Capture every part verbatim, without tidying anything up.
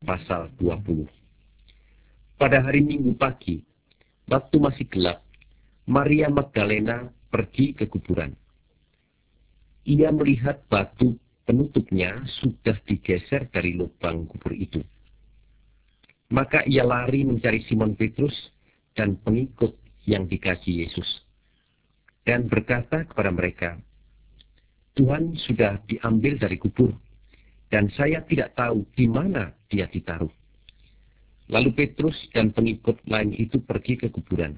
pasal dua puluh. Pada hari Minggu pagi, waktu masih gelap, Maria Magdalena pergi ke kuburan. Ia melihat batu penutupnya sudah digeser dari lubang kubur itu. Maka ia lari mencari Simon Petrus dan pengikut yang dikasihi Yesus, dan berkata kepada mereka, "Tuhan sudah diambil dari kubur, dan saya tidak tahu di mana dia ditaruh." Lalu Petrus dan pengikut lain itu pergi ke kuburan.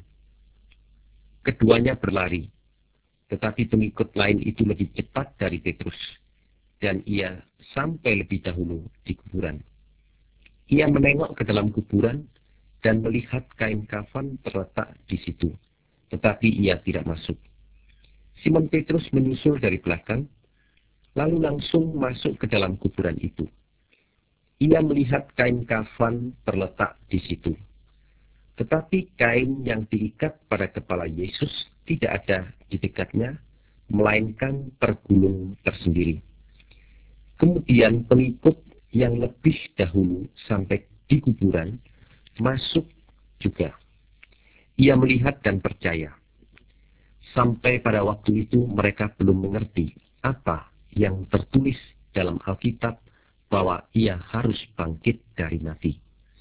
Keduanya berlari, tetapi pengikut lain itu lebih cepat dari Petrus, dan ia sampai lebih dahulu di kuburan. Ia menengok ke dalam kuburan dan melihat kain kafan terletak di situ, tetapi ia tidak masuk. Simon Petrus menyusul dari belakang, lalu langsung masuk ke dalam kuburan itu. Ia melihat kain kafan terletak di situ, tetapi kain yang diikat pada kepala Yesus tidak ada di dekatnya, melainkan tergulung tersendiri. Kemudian pengikut yang lebih dahulu sampai di kuburan masuk juga. Ia melihat dan percaya. Sampai pada waktu itu mereka belum mengerti apa yang tertulis dalam Alkitab bahwa ia harus bangkit dari mati.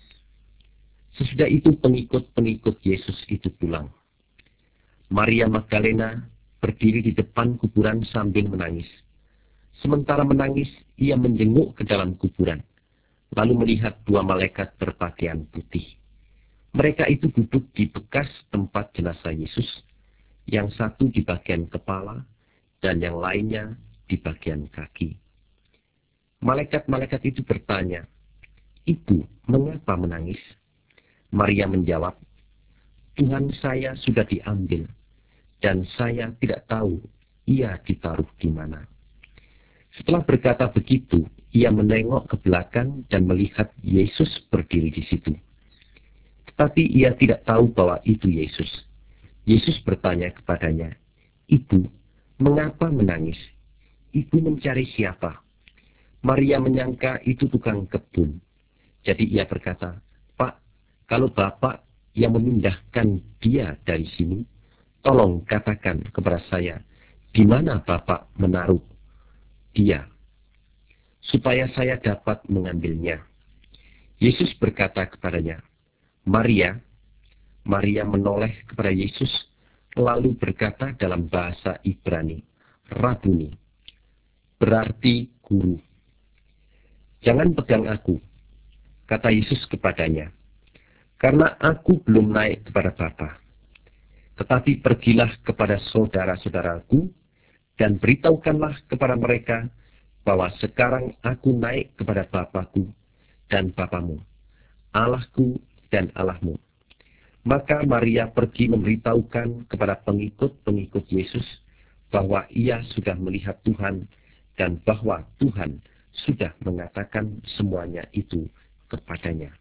Sesudah itu pengikut-pengikut Yesus itu pulang. Maria Magdalena berdiri di depan kuburan sambil menangis. Sementara menangis, ia menjenguk ke dalam kuburan, lalu melihat dua malaikat berpakaian putih. Mereka itu duduk di bekas tempat jenazah Yesus, yang satu di bagian kepala dan yang lainnya di bagian kaki. Malaikat-malaikat itu bertanya, "Ibu, mengapa menangis?" Maria menjawab, "Tuhan saya sudah diambil, dan saya tidak tahu ia ditaruh di mana." Setelah berkata begitu, ia menengok ke belakang dan melihat Yesus berdiri di situ. Tetapi ia tidak tahu bahwa itu Yesus. Yesus bertanya kepadanya, "Ibu, mengapa menangis? Ibu mencari siapa?" Maria menyangka itu tukang kebun. Jadi ia berkata, "Pak, kalau Bapak yang memindahkan dia dari sini, tolong katakan kepada saya, di mana Bapak menaruh dia, supaya saya dapat mengambilnya." Yesus berkata kepadanya, "Maria." Maria menoleh kepada Yesus, lalu berkata dalam bahasa Ibrani, "Rabuni," berarti guru. "Jangan pegang aku," kata Yesus kepadanya, "karena aku belum naik kepada Bapa. Tetapi pergilah kepada saudara-saudaraku dan beritahukanlah kepada mereka bahwa sekarang aku naik kepada Bapa-Ku dan Bapamu, Allah-Ku dan Allahmu." Maka Maria pergi memberitahukan kepada pengikut-pengikut Yesus bahwa ia sudah melihat Tuhan dan bahwa Tuhan sudah mengatakan semuanya itu kepadanya.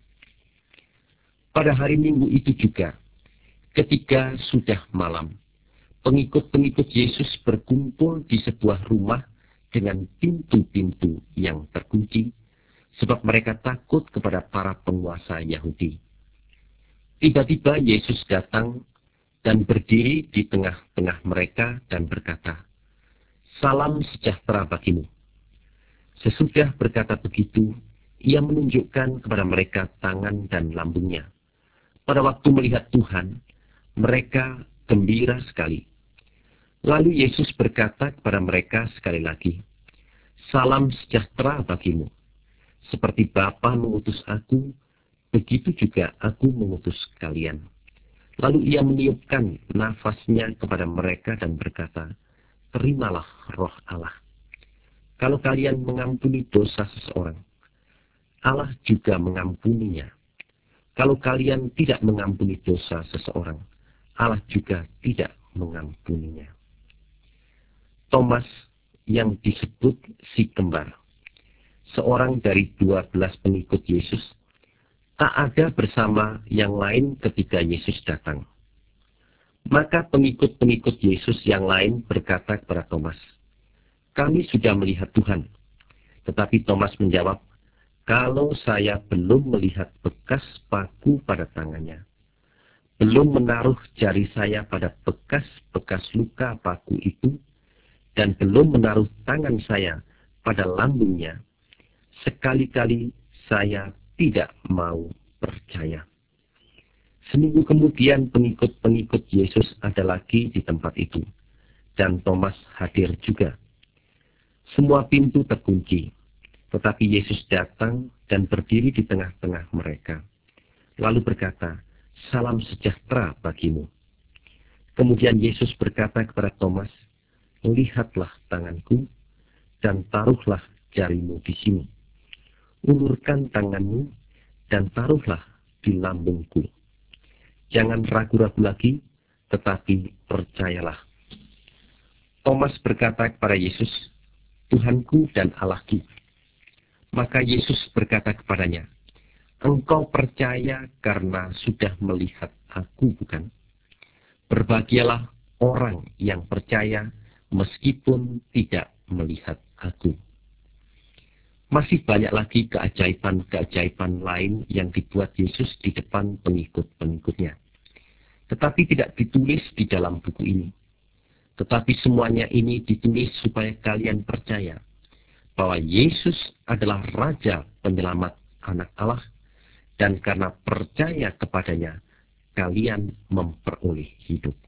Pada hari Minggu itu juga, ketika sudah malam, pengikut-pengikut Yesus berkumpul di sebuah rumah dengan pintu-pintu yang terkunci, sebab mereka takut kepada para penguasa Yahudi. Tiba-tiba Yesus datang dan berdiri di tengah-tengah mereka dan berkata, "Salam sejahtera bagimu." Sesudah berkata begitu, ia menunjukkan kepada mereka tangan dan lambungnya. Pada waktu melihat Tuhan, mereka gembira sekali. Lalu Yesus berkata kepada mereka sekali lagi, "Salam sejahtera bagimu. Seperti Bapa mengutus aku, begitu juga aku mengutus kalian." Lalu ia meniupkan nafasnya kepada mereka dan berkata, "Terimalah roh Allah. Kalau kalian mengampuni dosa seseorang, Allah juga mengampuninya. Kalau kalian tidak mengampuni dosa seseorang, Allah juga tidak mengampuninya." Thomas, yang disebut si kembar, seorang dari dua belas pengikut Yesus, tak ada bersama yang lain ketika Yesus datang. Maka pengikut-pengikut Yesus yang lain berkata kepada Thomas, "Kami sudah melihat Tuhan." Tetapi Thomas menjawab, kalau saya belum melihat bekas paku pada tangannya, belum menaruh jari saya pada bekas-bekas luka paku itu, dan belum menaruh tangan saya pada lambungnya, sekali-kali saya tidak mau percaya. Seminggu kemudian pengikut-pengikut Yesus ada lagi di tempat itu, dan Thomas hadir juga. Semua pintu terkunci, tetapi Yesus datang dan berdiri di tengah-tengah mereka, lalu berkata, "Salam sejahtera bagimu." Kemudian Yesus berkata kepada Thomas, "Lihatlah tanganku, dan taruhlah jarimu di sini. Ulurkan tanganmu, dan taruhlah di lambungku. Jangan ragu-ragu lagi, tetapi percayalah." Thomas berkata kepada Yesus, "Tuhanku dan Allahku." Maka Yesus berkata kepadanya, "Engkau percaya karena sudah melihat aku, bukan? Berbahagialah orang yang percaya meskipun tidak melihat aku." Masih banyak lagi keajaiban-keajaiban lain yang dibuat Yesus di depan pengikut-pengikutnya. Tetapi tidak ditulis di dalam buku ini. Tetapi semuanya ini ditulis supaya kalian percaya bahwa Yesus adalah Raja Penyelamat anak Allah, dan karena percaya kepadanya, kalian memperoleh hidup.